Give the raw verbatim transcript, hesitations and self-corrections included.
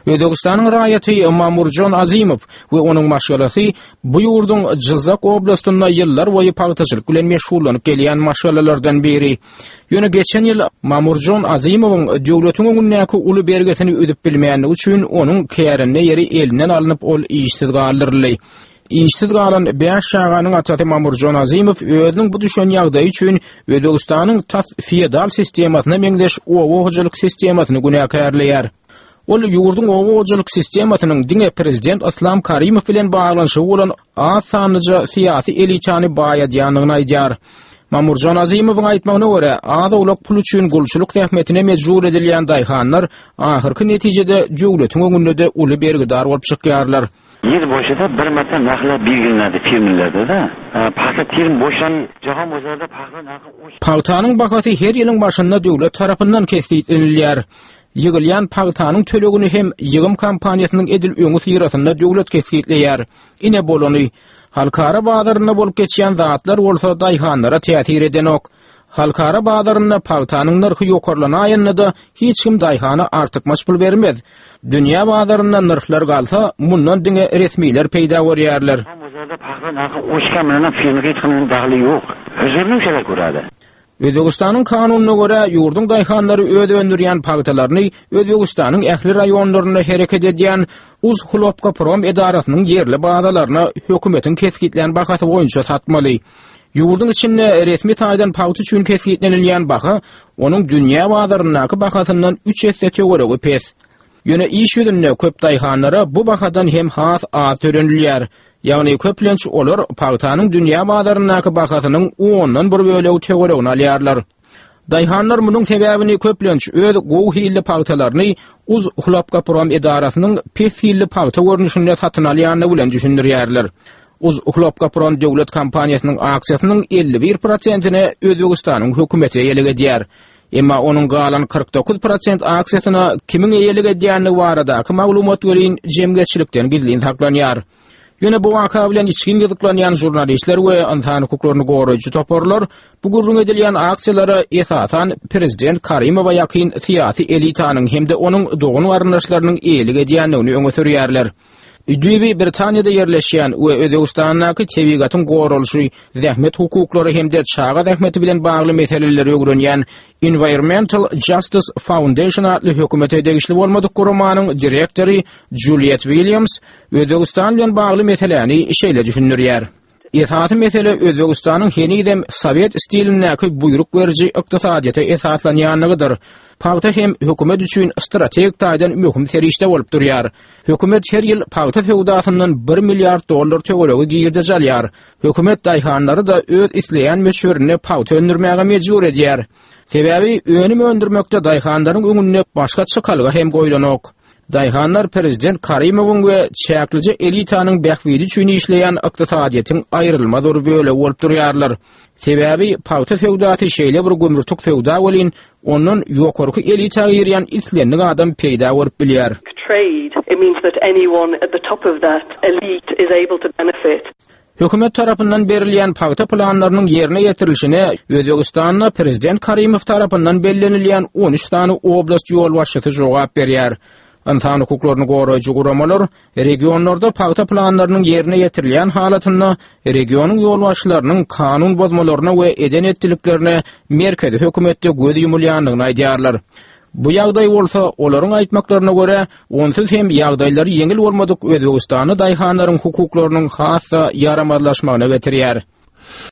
Özbegistan'ın raýaty Mamurjon Azimov we onuň maşgalasy bu ýurdun Jylzak oblastynda ýyllar boýy paýtaçylyk bilen meşgulllanyp gelýän maşgalalardan biri. Ýöne geçen ýyl Mamurjon Azimowyň döwletiň öňündäki uly bergesini ödüp bilmeýänligi üçin onuň kärine ýeri elinden alynıp ol işsiz galdyryldy. İşsiz galan beş şaganyň atady Mamurjon Azimov özüniň bu düşen ýagdaý üçin Özbegistanyň tas feodal sistemasyna meňdeş owogyjylyk sistemasyny günäkärleýär. Ol ýurdun owogyjylyk sistemasynyň diňe prezident Aslam Karimow bilen baglanyşy bolan az sanyjy syýasy elitany baýadýanyny aýdýar. Mamurjon Azimowyň aýtmagyna görä, az ulak pul üçin gulçuluk tähmetine mejbur edilýän daýhanlar ahyrky netijede döwletiň öňünde de uly bergidar bolup çykýarlar. Yer boşada bir marta narxlar belgilenadi firmalarda. Paxta terim boşan jahon bozorida paxta narxy paxtanyň bahasy her ýylyň başynda döwlet tarapyndan kesiplenilýär. Ýygylýan paxtanyň tölegini hem ýygym kampaniýasynyň edil öňü syrasynda döwlet kesiplenýär. Ine bolany halkara bazaryna bolup geçýän zatlar bolsa daýhanlara täsir edenok. Halkara bazaryna paxtanyň narxy ýokarlanaýanda da hiç kim daýhana artyk maşgul bermez. Dünýä bazaryna narxlar galsa, mundan diňe resmiler peýda bolýarlar. Bozorda paxta narxy oşgan bilen firmaga hiç kim dagly ýok. Özüni şeýle görýär. Özbegistanyň kanunyna görä ýurdun daýhanlary öde öndürýän paxtalaryny Özbegistanyň ähli raýonlaryna hereket edýän Uz Xlopka Prom edarasynyň ýerli bazalaryna hökümetiň kesgitlen bahasy boýunça satmaly. Ýurdun içinde resmi taýdan paxta üçin kesgitlenilýän baha onuň dünýä bazarynyňky bahasyndan üç esse töweregi pes. Ýöne iş ýüzünde köp daýhanlara bu bahadan hem has az törenilýär. Ýagny köplenç olar paxtanyň dünýä bazarynyňky bahasynyň ondan bir bölegi töweregini alýarlar. Daýhanlar munyň sebäbini köplenç öz gowy hilli paxtalaryny Uz Xlopka Prom edarasynyň pes hilli paxta görnüşinde satyn alýanyny bilen düşündirýärler. Uz Xlopka Prom döwlet kampaniýasynyň aksiýasynyň elli bir prosentini Özbegistanyň hökümeti eýelik edýär. Emma onuň galan kırk dokuz prosent aksiýasyna kimiň eýelik edýäni baradaky maglumat welin jemgyýetçilikden gizlin saklanýar. Ýöne bu waka bilen içkin ýazyklanýan jurnalistler we insan hukuklaryny goraýjy toparlar bu gurrun edilýän aksiýalary esasan prezident Karimowa ýakyn syýasy elitanyň hemde onuň dogun arnaşlarynyň eýelik edýänligini öňe sürýärler. Üdübi Britaniýada ýerleşýän we Özbegistanyňky tebigatyň goralşy, zähmet hukuklary hemde çağa zähmeti bilen bagly meseleleri öwrenýän Environmental Justice Foundation adly hökümete degişli bolmadyk gurumanyň direktori Juliet Williams Özbegistan bilen bagly meseleni şeýle düşündirýär. Esasy mesele Özbegistanyň henidem Sowet stilindäki buyruk beriji ykdysadyata esaslanýanlygydyr. Paxta hem hökümet üçin strategik taýdan möhüm serişde bolup durýar. Hökümet her ýyl paxta feodasyndan bir milliard dollar töweregi girdi alýar. Hökümet daýhanlary da öz isleýän meşhuryny paxta öndürmäge mejbur edýär. Sebäbi öňünü öndürmekde daýhanlaryň öňüne başga çykalga hem goýlanok. Daýhanlar prezident Karimowyň we çäklice elitanyň bähwidi üçin işleýän ykdysadyýatyň aýrylmaz bir böle bolup durýarlar. Sebäbi paxta feodasy şeýle bir gümrük feoda bolyn, onuň ýokarky elitaga ýerýän islenlik adam peýda bolup bilýär. Trade, it means that anyone at the top of that elite is able to benefit. Hökümet tarapyndan berilýän paxta planlarynyň ýerine ýetirilişine Özbegistanyň prezident Karimow tarapyndan bellenilýän on üç tany oblast ýol başçysy jogap berýär. Insan hukuklaryny goraýjy guramalar regionlarda paxta planlarynyň ýerine ýetirilýän halatyna, regionyň ýol başçylarynyň kanun bozmalaryna we eden etdiliklerine merkezi hökümetde göz ýumulýanlygyny aýdýarlar. Bu ýagdaý bolsa, olaryň aýtmaklaryna görä, onsuz hem ýagdaýlary ýeňil bolmadyk Özbegistanyň daýhanlaryň hukuklarynyň hassa ýaramazlaşmagyna getirýär.